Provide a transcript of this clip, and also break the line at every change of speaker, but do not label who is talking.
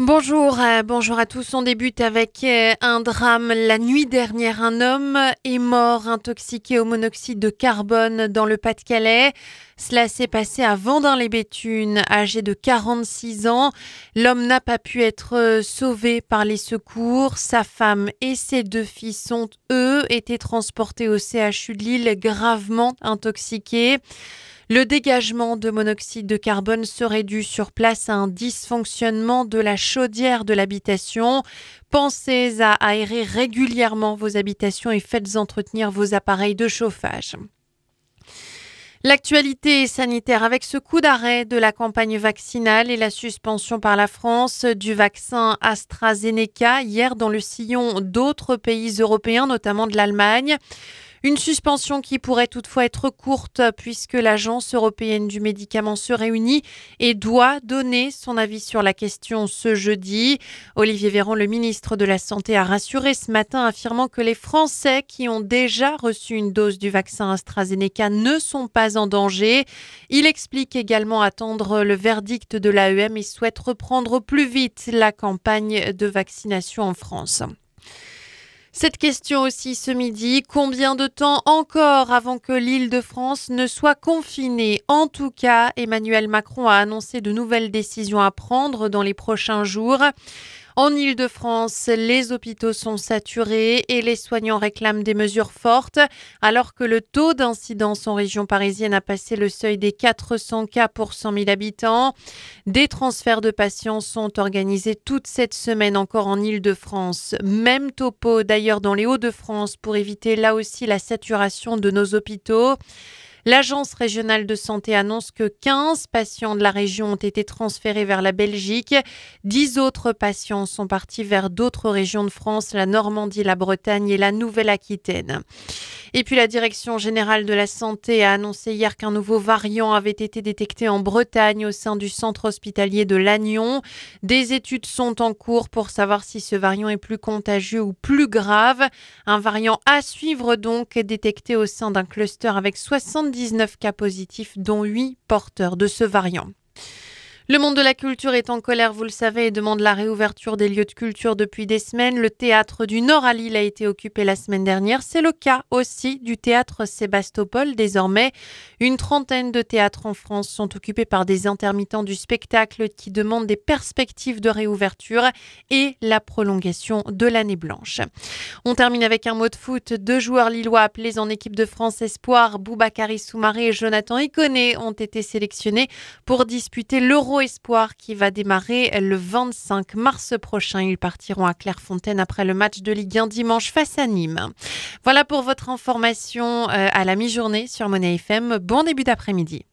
Bonjour à tous. On débute avec un drame. La nuit dernière, un homme est mort intoxiqué au monoxyde de carbone dans le Pas-de-Calais. Cela s'est passé à Vendin-les-Béthunes, âgé de 46 ans. L'homme n'a pas pu être sauvé par les secours. Sa femme et ses 2 fils ont, eux, été transportés au CHU de Lille gravement intoxiqués. Le dégagement de monoxyde de carbone serait dû sur place à un dysfonctionnement de la chaudière de l'habitation. Pensez à aérer régulièrement vos habitations et faites entretenir vos appareils de chauffage. L'actualité sanitaire avec ce coup d'arrêt de la campagne vaccinale et la suspension par la France du vaccin AstraZeneca hier dans le sillon d'autres pays européens, notamment de l'Allemagne. Une suspension qui pourrait toutefois être courte puisque l'Agence européenne du médicament se réunit et doit donner son avis sur la question ce jeudi. Olivier Véran, le ministre de la Santé, a rassuré ce matin affirmant que les Français qui ont déjà reçu une dose du vaccin AstraZeneca ne sont pas en danger. Il explique également attendre le verdict de l'AEM et souhaite reprendre au plus vite la campagne de vaccination en France. Cette question aussi ce midi, combien de temps encore avant que l'Île-de-France ne soit confinée? En tout cas, Emmanuel Macron a annoncé de nouvelles décisions à prendre dans les prochains jours. En Île-de-France, les hôpitaux sont saturés et les soignants réclament des mesures fortes, alors que le taux d'incidence en région parisienne a passé le seuil des 400 cas pour 100 000 habitants. Des transferts de patients sont organisés toute cette semaine encore en Île-de-France. Même topo d'ailleurs dans les Hauts-de-France pour éviter là aussi la saturation de nos hôpitaux. L'Agence régionale de santé annonce que 15 patients de la région ont été transférés vers la Belgique. 10 autres patients sont partis vers d'autres régions de France, la Normandie, la Bretagne et la Nouvelle-Aquitaine. Et puis la Direction générale de la santé a annoncé hier qu'un nouveau variant avait été détecté en Bretagne au sein du centre hospitalier de Lannion. Des études sont en cours pour savoir si ce variant est plus contagieux ou plus grave. Un variant à suivre donc détecté au sein d'un cluster avec 79 cas positifs, dont 8 porteurs de ce variant. Le monde de la culture est en colère, vous le savez, et demande la réouverture des lieux de culture depuis des semaines. Le théâtre du Nord à Lille a été occupé la semaine dernière. C'est le cas aussi du théâtre Sébastopol. Désormais, une trentaine de théâtres en France sont occupés par des intermittents du spectacle qui demandent des perspectives de réouverture et la prolongation de l'année blanche. On termine avec un mot de foot. 2 joueurs lillois appelés en équipe de France Espoir, Boubakary Soumaré et Jonathan Iconé, ont été sélectionnés pour disputer l'Euro Espoir qui va démarrer le 25 mars prochain. Ils partiront à Clairefontaine après le match de Ligue 1 dimanche face à Nîmes. Voilà pour votre information à la mi-journée sur Money FM. Bon début d'après-midi.